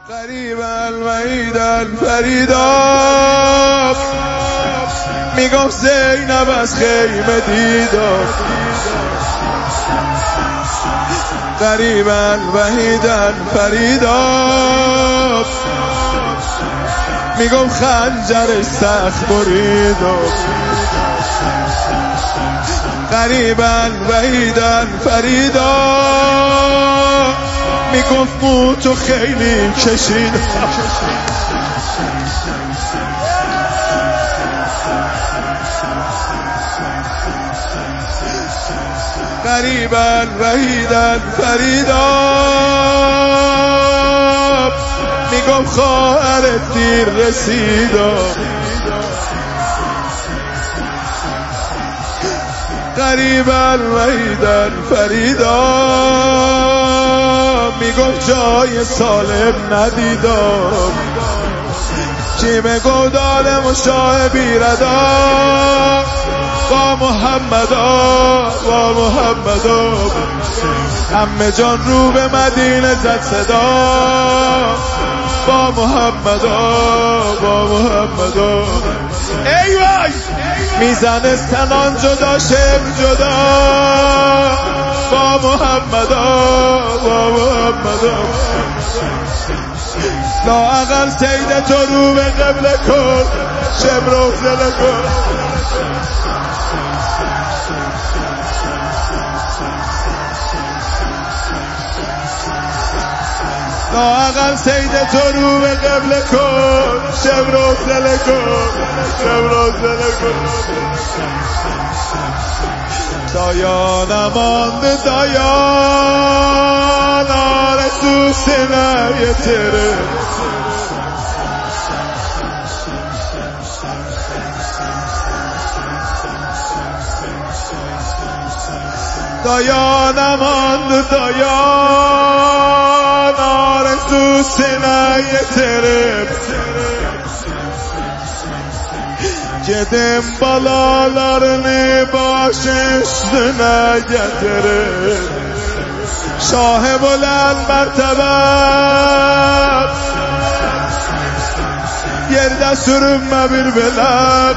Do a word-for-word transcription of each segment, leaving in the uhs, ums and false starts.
قریبا وحیدا فریدا میگفت زینب از خیمه دیدم، قریبا وحیدا فریدا میگفت خنجرش سخت بریدم، قریبا وحیدا فریدا میگفت موتو خیلی کشید. قریبا وحیدا فریدا میگفت خواهرت دیر رسیدم، قریبا وحیدا فریدا میگفت جای سالم ندیدم، کی بگو دالم و شاه بیردا با محمدا با محمدا. عمه جان رو به مدینه زد صدا با محمدا با محمدا. ای وای میزنه سنان جدا شم جدا با محمدا با محمدا. لااقل سید تو رو به قبله کن شم رو زله کن. لااقل سید تو رو به قبله کن شم رو زله کن شم رو زله کن. دایا نمانده دایا نارسو سنه تره، دایا نمانده دایا نارسو سنه تره Gedim balalarını baş üstüne getirin, Şah-ı Buland mertebe yerde sürünme bir bilem.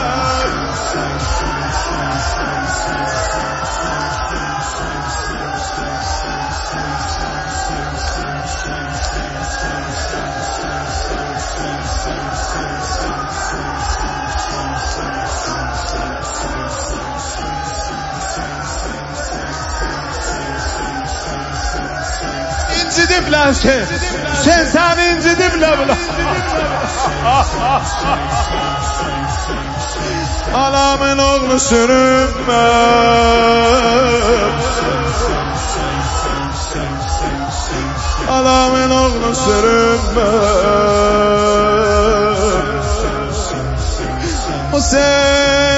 İncitipler ki, sen sen incitipler bile. Alamın oğlu sürünme, Alamın oğlu sürünme. Hüseyin